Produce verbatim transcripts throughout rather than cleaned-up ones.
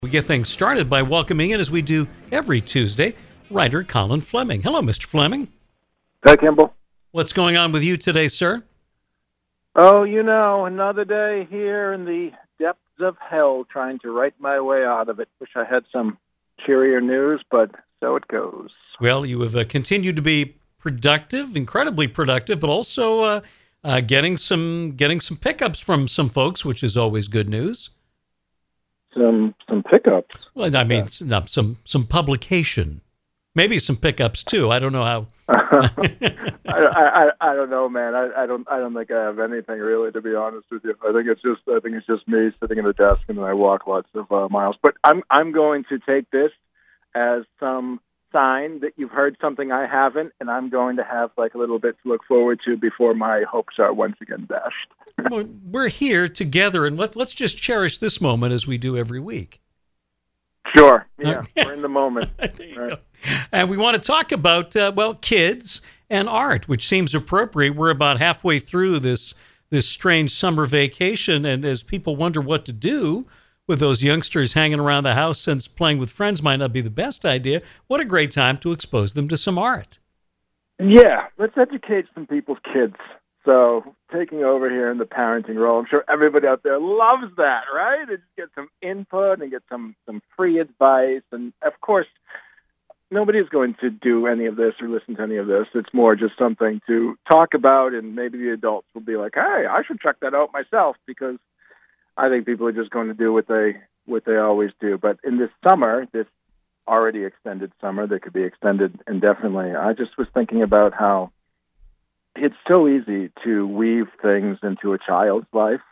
We get things started by welcoming in, as we do every Tuesday, writer Colin Fleming. Hello, Mister Fleming. Hi, Kimball. What's going on with you today, sir? Oh, you know, another day here in the depths of hell trying to write my way out of it. Wish I had some cheerier news, but so it goes. Well, you have uh, continued to be productive, incredibly productive, but also uh, uh, getting some getting some pickups from some folks, which is always good news. Some some pickups. Well, I mean, some, no, some some publication, maybe some pickups too. I don't know how. I, I I don't know, man. I, I don't I don't think I have anything really, to be honest with you. I think it's just I think it's just me sitting at a desk and then I walk lots of uh, miles. But I'm I'm going to take this as some sign that you've heard something I haven't, and I'm going to have like a little bit to look forward to before my hopes are once again dashed. Well, we're here together, and let, let's just cherish this moment as we do every week. Sure. Yeah, we're in the moment. There you right. go. And we want to talk about, uh, well, kids and art, which seems appropriate. We're about halfway through this this strange summer vacation, and as people wonder what to do with those youngsters hanging around the house, since playing with friends might not be the best idea, what a great time to expose them to some art. Yeah, let's educate some people's kids. So taking over here in the parenting role, I'm sure everybody out there loves that, right? And just get some input and get some, some free advice. And, of course, nobody's going to do any of this or listen to any of this. It's more just something to talk about, and maybe the adults will be like, hey, I should check that out myself, because I think people are just going to do what they what they always do. But in this summer, this already extended summer that could be extended indefinitely, I just was thinking about how it's so easy to weave things into a child's life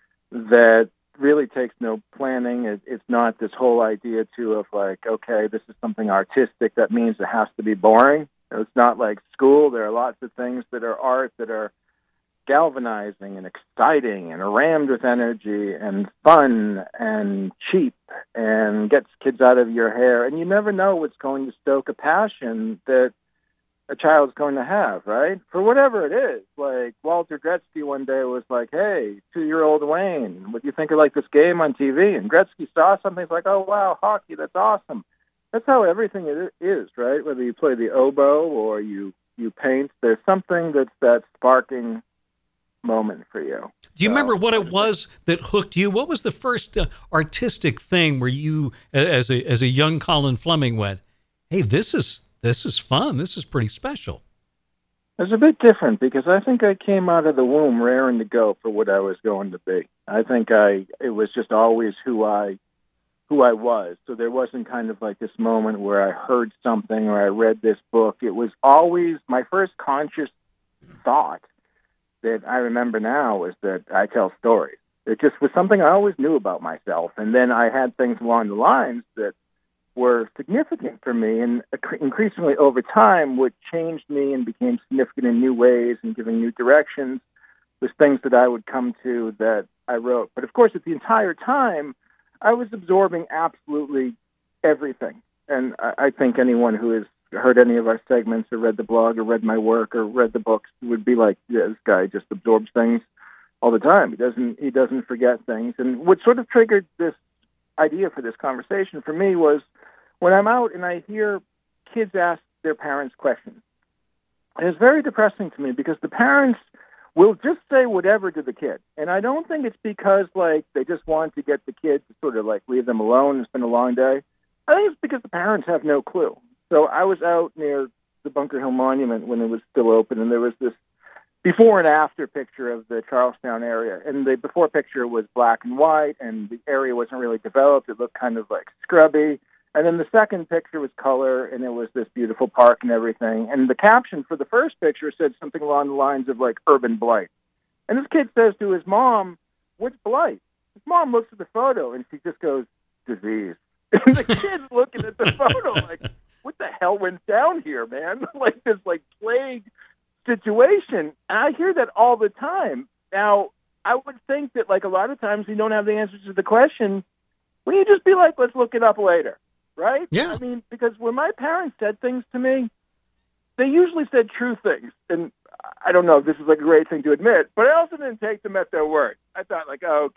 that really takes no planning. It, it's not this whole idea, too, of like, okay, this is something artistic. That means it has to be boring. It's not like school. There are lots of things that are art that are galvanizing and exciting and rammed with energy and fun and cheap and gets kids out of your hair. And you never know what's going to stoke a passion that a child's going to have, right? For whatever it is. Like Walter Gretzky one day was like, hey, two-year-old Wayne, what do you think of like this game on T V? And Gretzky saw something, he's like, oh, wow, hockey, that's awesome. That's how everything is, right? Whether you play the oboe or you, you paint, there's something that's that sparking moment for you. Do you so, remember what it was that hooked you? What was the first uh, artistic thing where you, as a as a young Colin Fleming, went, hey, this is this is fun. This is pretty special. It's a bit different because I think I came out of the womb raring to go for what I was going to be. I think I it was just always who I who I was. So there wasn't kind of like this moment where I heard something or I read this book. It was always my first conscious thought that I remember now was that I tell stories. It just was something I always knew about myself. And then I had things along the lines that were significant for me, and increasingly over time, what changed me and became significant in new ways and giving new directions was things that I would come to that I wrote. But of course, at the entire time, I was absorbing absolutely everything. And I, I think anyone who has heard any of our segments or read the blog or read my work or read the books would be like, yeah, this guy just absorbs things all the time. He doesn't, he doesn't forget things. And what sort of triggered this idea for this conversation for me was when I'm out and I hear kids ask their parents questions. And it's very depressing to me because the parents will just say whatever to the kid. And I don't think it's because like they just want to get the kid to sort of like leave them alone. It's been a long day. I think it's because the parents have no clue. So I was out near the Bunker Hill Monument when it was still open, and there was this before and after picture of the Charlestown area. And the before picture was black and white, and the area wasn't really developed. It looked kind of like scrubby. And then the second picture was color, and it was this beautiful park and everything. And the caption for the first picture said something along the lines of like urban blight. And this kid says to his mom, what's blight? His mom looks at the photo, and she just goes, disease. And the kid's looking at the photo like, what the hell went down here, man? Like this like plague situation. And I hear that all the time. Now, I would think that like a lot of times you don't have the answers to the question. Will you just be like, let's look it up later, right? Yeah. I mean, because when my parents said things to me, they usually said true things. And I don't know if this is like a great thing to admit, but I also didn't take them at their word. I thought like, oh, okay,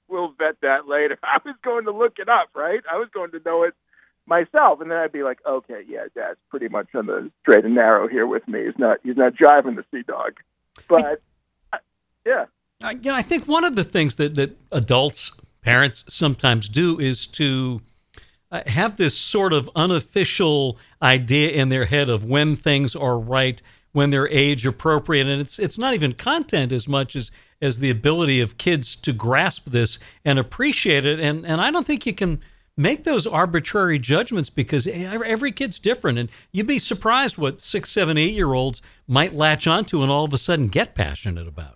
we'll vet that later. I was going to look it up, right? I was going to know it myself, and then I'd be like, okay, yeah, Dad's pretty much on the straight and narrow here with me. He's not, he's not driving the Sea Dog, but I, yeah. Uh, you know, I think one of the things that, that adults, parents sometimes do is to uh, have this sort of unofficial idea in their head of when things are right, when they're age appropriate, and it's it's not even content as much as as the ability of kids to grasp this and appreciate it. And and I don't think you can make those arbitrary judgments because every kid's different, and you'd be surprised what six, seven, eight year olds might latch onto and all of a sudden get passionate about.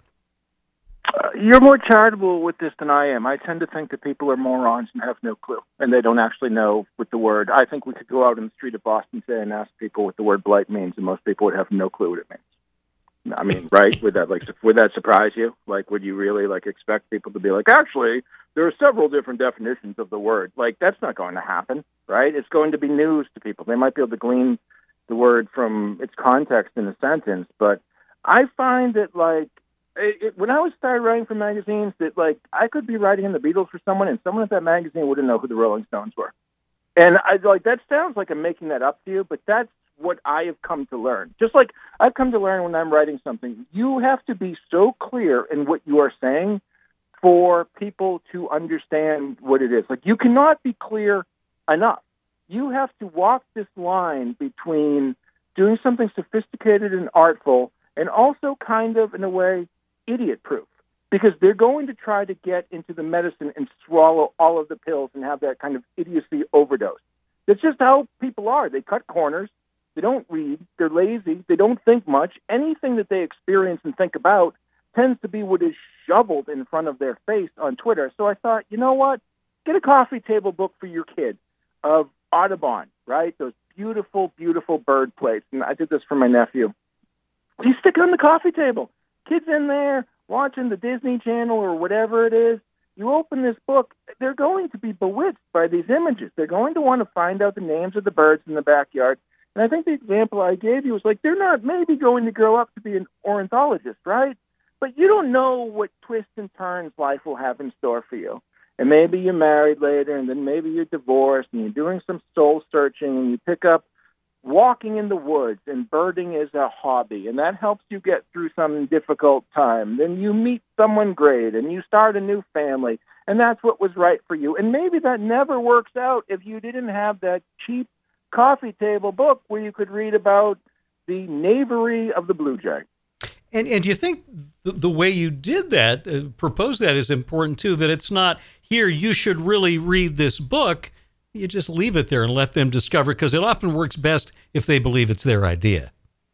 Uh, you're more charitable with this than I am. I tend to think that people are morons and have no clue, and they don't actually know what the word. I think we could go out in the street of Boston today and ask people what the word blight means, and most people would have no clue what it means. I mean, right? Would that like would that surprise you? Like, would you really like expect people to be like, actually, there are several different definitions of the word? Like, that's not going to happen, right? It's going to be news to people. They might be able to glean the word from its context in a sentence, but I find that like. It, it, when I was started writing for magazines, that like I could be writing in the Beatles for someone, and someone at that magazine wouldn't know who the Rolling Stones were. And I like that sounds like I'm making that up to you, but that's what I have come to learn. Just like I've come to learn when I'm writing something, you have to be so clear in what you are saying for people to understand what it is. Like you cannot be clear enough. You have to walk this line between doing something sophisticated and artful, and also kind of in a way idiot-proof, because they're going to try to get into the medicine and swallow all of the pills and have that kind of idiocy overdose. That's just how people are. They cut corners. They don't read. They're lazy. They don't think much. Anything that they experience and think about tends to be what is shoveled in front of their face on Twitter. So I thought, you know what? Get a coffee table book for your kid of Audubon, right? Those beautiful, beautiful bird plates. And I did this for my nephew. You stick it on the coffee table. Kids in there watching the Disney Channel or whatever it is. You open this book, they're going to be bewitched by these images. They're going to want to find out the names of the birds in the backyard. And I think the example I gave you was like, they're not maybe going to grow up to be an ornithologist, right? But you don't know what twists and turns life will have in store for you. And maybe you're married later, and then maybe you're divorced, and you're doing some soul searching, and you pick up walking in the woods, and birding is a hobby, and that helps you get through some difficult time. Then you meet someone great, and you start a new family, and that's what was right for you. And maybe that never works out if you didn't have that cheap coffee table book where you could read about the knavery of the blue jay. And and do you think the, the way you did that, uh, propose that, is important too, that it's not, here, you should really read this book. You just leave it there and let them discover, because it often works best if they believe it's their idea.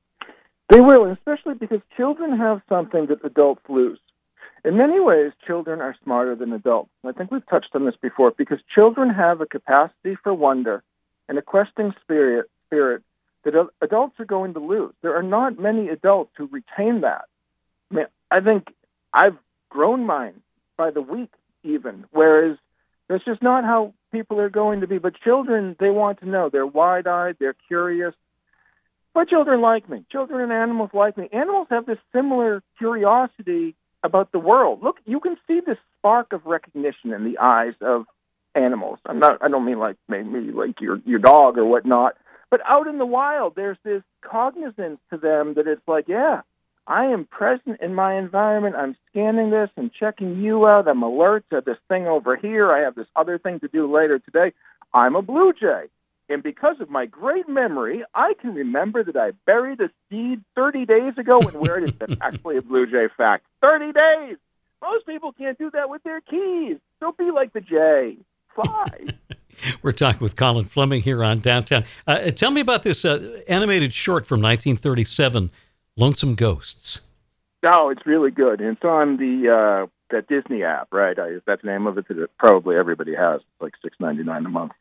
They will, especially because children have something that adults lose. In many ways, children are smarter than adults. I think we've touched on this before, because children have a capacity for wonder and a questing spirit, spirit that adults are going to lose. There are not many adults who retain that. I mean, I think I've grown mine by the week even, whereas that's just not how people are going to be. But children, they want to know. They're wide-eyed. They're curious. But children like me. Children and animals like me. Animals have this similar curiosity about the world. Look, you can see this spark of recognition in the eyes of animals. I'm not. I don't mean like maybe like your your dog or whatnot. But out in the wild, there's this cognizance to them that it's like, yeah, I am present in my environment. I'm scanning this and checking you out. I'm alert to this thing over here. I have this other thing to do later today. I'm a blue jay. And because of my great memory, I can remember that I buried a seed thirty days ago and where it is. That's actually a blue jay fact. thirty days! Most people can't do that with their keys. Don't be like the jay. Fly. We're talking with Colin Fleming here on Downtown. Uh, tell me about this uh, animated short from nineteen thirty-seven, Lonesome Ghosts. No, it's really good. And it's on the uh, that Disney app, right? I, that's the name of it that probably everybody has. It's like six ninety-nine a month.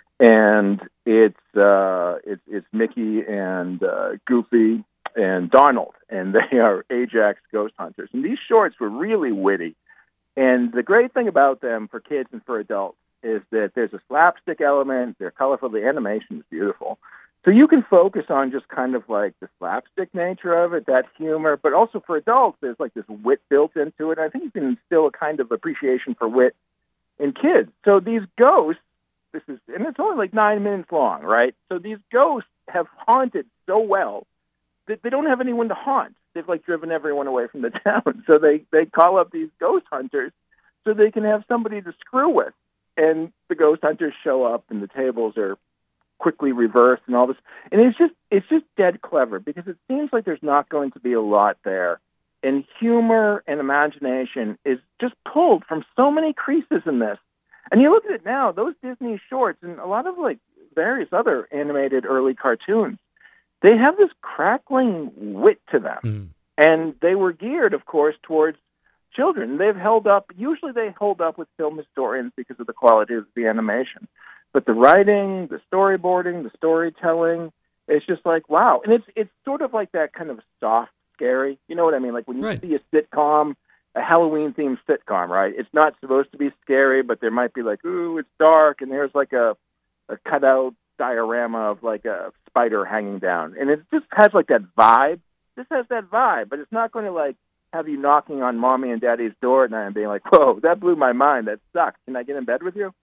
And it's uh, it's, it's Mickey and uh, Goofy and Donald, and they are Ajax ghost hunters. And these shorts were really witty. And the great thing about them for kids and for adults is that there's a slapstick element. They're colorful. The animation is beautiful. So you can focus on just kind of like the slapstick nature of it, that humor, but also for adults, there's like this wit built into it. I think you can instill a kind of appreciation for wit in kids. So these ghosts, this is, and it's only like nine minutes long, right? So these ghosts have haunted so well that they don't have anyone to haunt. They've like driven everyone away from the town. So they, they call up these ghost hunters so they can have somebody to screw with. And the ghost hunters show up and the tables are quickly reversed and all this. And it's just, it's just dead clever because it seems like there's not going to be a lot there. And humor and imagination is just pulled from so many creases in this. And you look at it now, those Disney shorts and a lot of like various other animated early cartoons, they have this crackling wit to them. Mm. And they were geared, of course, towards children. They've held up, usually they hold up with film historians because of the quality of the animation. But the writing, the storyboarding, the storytelling, it's just like, wow. And it's it's sort of like that kind of soft, scary. You know what I mean? Like when you right. see a sitcom, a Halloween-themed sitcom, right? It's not supposed to be scary, but there might be like, ooh, it's dark, and there's like a, a cutout diorama of like a spider hanging down. And it just has like that vibe. This has that vibe, but it's not going to like have you knocking on mommy and daddy's door at night and being like, whoa, that blew my mind. That sucks. Can I get in bed with you?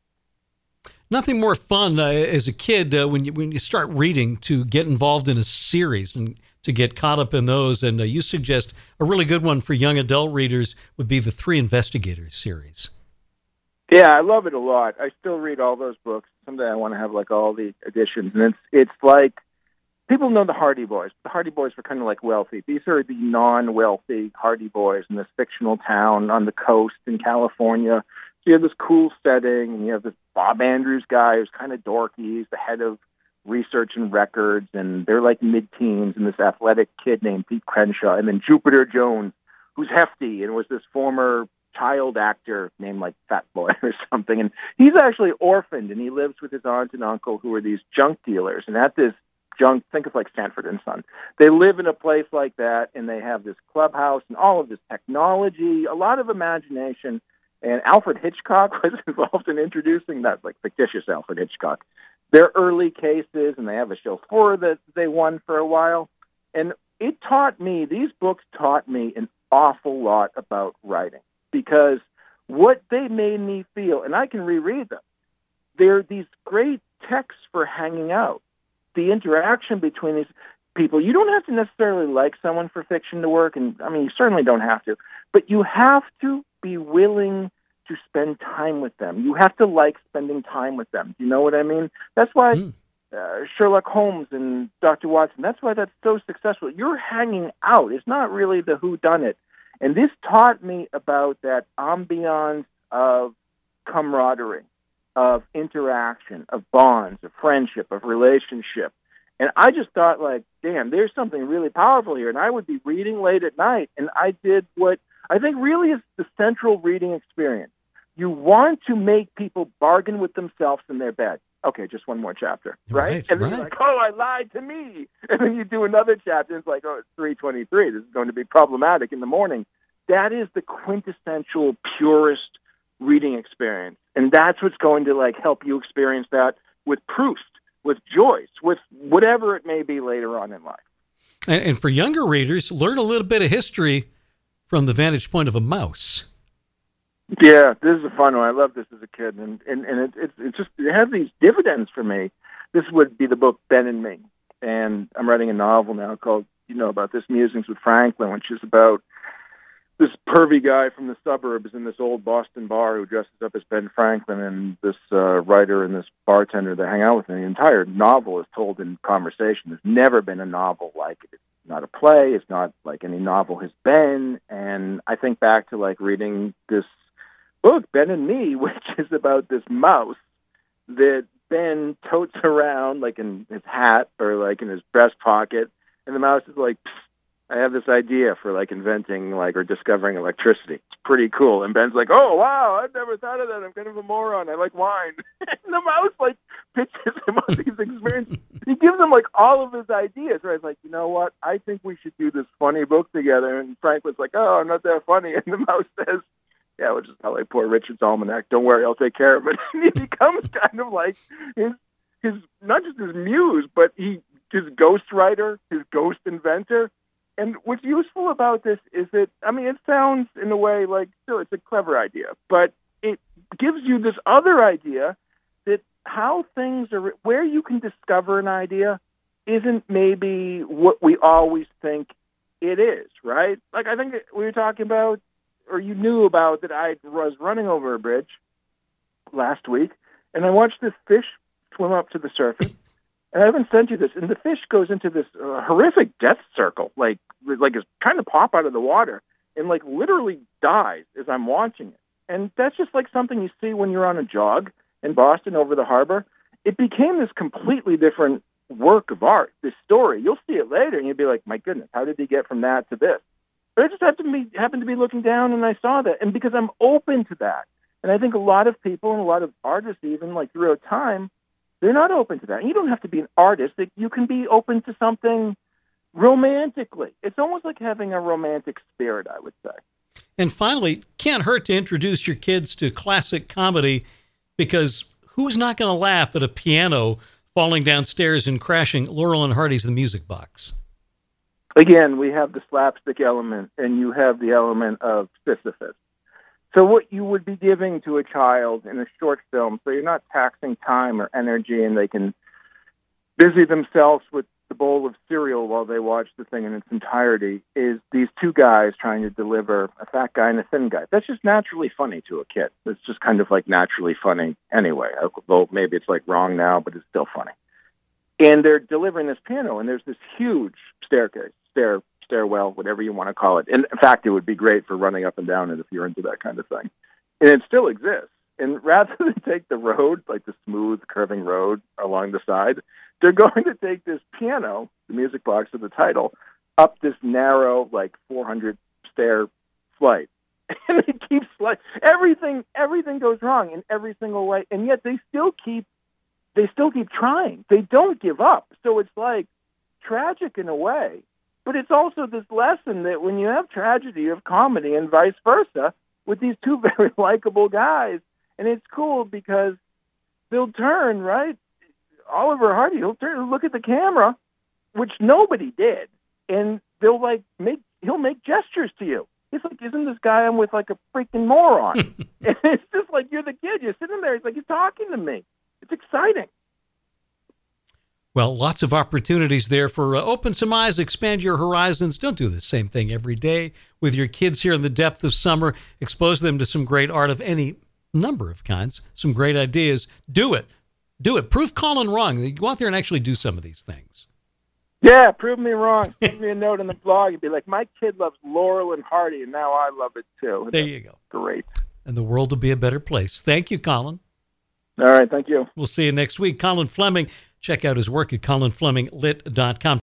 Nothing more fun uh, as a kid uh, when you when you start reading to get involved in a series and to get caught up in those. And uh, you suggest a really good one for young adult readers would be the Three Investigators series. Yeah, I love it a lot. I still read all those books. Someday I want to have like all the editions. And it's it's like, people know the Hardy Boys. The Hardy Boys were kind of like wealthy. These are the non-wealthy Hardy Boys in this fictional town on the coast in California. So you have this cool setting, and you have this Bob Andrews guy who's kind of dorky. He's the head of research and records, and they're like mid-teens, and this athletic kid named Pete Crenshaw, and then Jupiter Jones, who's hefty and was this former child actor named like Fat Boy or something. And he's actually orphaned, and he lives with his aunt and uncle who are these junk dealers. And at this junk, think of like Sanford and Son. They live in a place like that, and they have this clubhouse and all of this technology, a lot of imagination. And Alfred Hitchcock was involved in introducing that, like fictitious Alfred Hitchcock, their early cases, and they have a chauffeur that they won for a while. And it taught me, these books taught me an awful lot about writing, because what they made me feel, and I can reread them, they're these great texts for hanging out. The interaction between these people, you don't have to necessarily like someone for fiction to work, and I mean, you certainly don't have to, but you have to be willing to spend time with them. You have to like spending time with them. Do you know what I mean? That's why mm. uh, Sherlock Holmes and Doctor Watson, that's why that's so successful. You're hanging out. It's not really the whodunit. And this taught me about that ambiance of camaraderie, of interaction, of bonds, of friendship, of relationship. And I just thought, like, damn, there's something really powerful here. And I would be reading late at night, and I did what I think really is the central reading experience. You want to make people bargain with themselves in their bed. Okay, just one more chapter, right? right and then right. you're like, oh, I lied to me. And then you do another chapter, and it's like, oh, it's three twenty-three. This is going to be problematic in the morning. That is the quintessential, purest reading experience. And that's what's going to, like, help you experience that with Proust, with Joyce, with whatever it may be later on in life. And, and for younger readers, learn a little bit of history from the vantage point of a mouse. Yeah, this is a fun one. I loved this as a kid, and and, and it, it, it just it has these dividends for me. This would be the book Ben and Me, and I'm writing a novel now called, you know, about this Musings with Franklin, which is about this pervy guy from the suburbs in this old Boston bar who dresses up as Ben Franklin, and this uh, writer and this bartender that hang out with him. The entire novel is told in conversation. There's never been a novel like it. It's not a play. It's not like any novel has been. And I think back to like reading this book, Ben and Me, which is about this mouse that Ben totes around like in his hat or like in his breast pocket. And the mouse is like, I have this idea for like inventing like or discovering electricity. It's pretty cool. And Ben's like, oh wow, I've never thought of that. I'm kind of a moron. I like wine. And the mouse like pitches him on these experiences. He gives him like all of his ideas. Right? It's like, you know what? I think we should do this funny book together. And Franklin's like, oh, I'm not that funny. And the mouse says, yeah, which is how like poor Richard's Almanac. Don't worry, I'll take care of it. And he becomes kind of like his his not just his muse, but he his ghostwriter, his ghost inventor. And what's useful about this is that, I mean, it sounds in a way like, sure, it's a clever idea, but it gives you this other idea that how things are, where you can discover an idea isn't maybe what we always think it is, right? Like, I think we were talking about, or you knew about, that I was running over a bridge last week, and I watched this fish swim up to the surface. And I haven't sent you this. And the fish goes into this uh, horrific death circle, like like it's trying to pop out of the water, and like literally dies as I'm watching it. And that's just like something you see when you're on a jog in Boston over the harbor. It became this completely different work of art, this story. You'll see it later, and you'll be like, my goodness, how did he get from that to this? But I just happened to be, happened to be looking down, and I saw that. And because I'm open to that, and I think a lot of people and a lot of artists even, like throughout time, they're not open to that. And you don't have to be an artist. You can be open to something romantically. It's almost like having a romantic spirit, I would say. And finally, can't hurt to introduce your kids to classic comedy, because who's not going to laugh at a piano falling downstairs and crashing Laurel and Hardy's The Music Box? Again, we have the slapstick element, and you have the element of Sisyphus. So what you would be giving to a child in a short film, so you're not taxing time or energy, and they can busy themselves with the bowl of cereal while they watch the thing in its entirety, is these two guys trying to deliver a fat guy and a thin guy. That's just naturally funny to a kid. It's just kind of like naturally funny anyway, although maybe it's like wrong now, but it's still funny. And they're delivering this piano, and there's this huge staircase, stair stairwell, whatever you want to call it. And in fact, it would be great for running up and down it if you're into that kind of thing. And it still exists. And rather than take the road, like the smooth, curving road along the side, they're going to take this piano, the music box of the title, up this narrow, like four hundred stair flight. And it keeps like everything, everything goes wrong in every single way. And yet they still keep, they still keep trying. They don't give up. So it's like tragic in a way. But it's also this lesson that when you have tragedy, you have comedy, and vice versa, with these two very likable guys. And it's cool because they'll turn, right? Oliver Hardy, he'll turn and look at the camera, which nobody did. And they'll like make, he'll make gestures to you. It's like, isn't this guy I'm with like a freaking moron? And it's just like, you're the kid, you're sitting there. It's like, he's talking to me. It's exciting. Well, lots of opportunities there for uh, open some eyes, expand your horizons. Don't do the same thing every day with your kids here in the depth of summer. Expose them to some great art of any number of kinds, some great ideas. Do it. Do it. Prove Colin wrong. Go out there and actually do some of these things. Yeah, prove me wrong. Send me a note in the blog. You'd be like, my kid loves Laurel and Hardy, and now I love it too. There you go. Great. And the world will be a better place. Thank you, Colin. All right, thank you. We'll see you next week. Colin Fleming. Check out his work at colin fleming lit dot com.